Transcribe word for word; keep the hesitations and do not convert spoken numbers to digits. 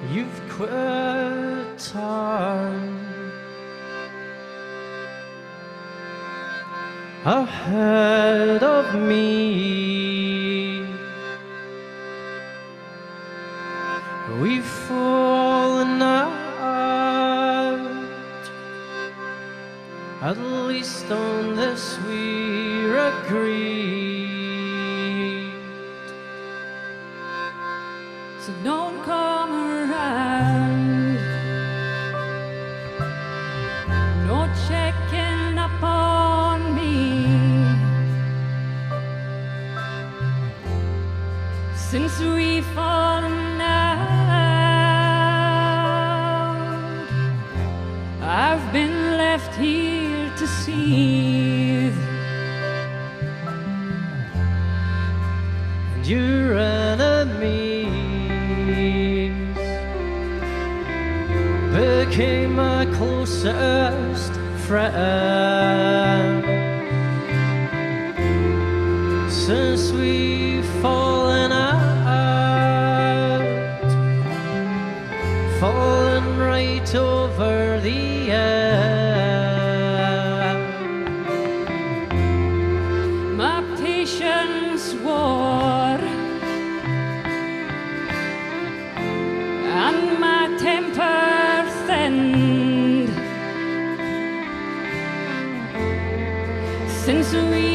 you've quit time ahead of me. We've fallen out, at least on this we agreed. So don't come around, no checking up on me, since we've fallen out. I've been left here to seethe, and your enemies became my closest friend. Since we've fallen out, fallen right over the edge. my patience wore, and my temper thinned, since we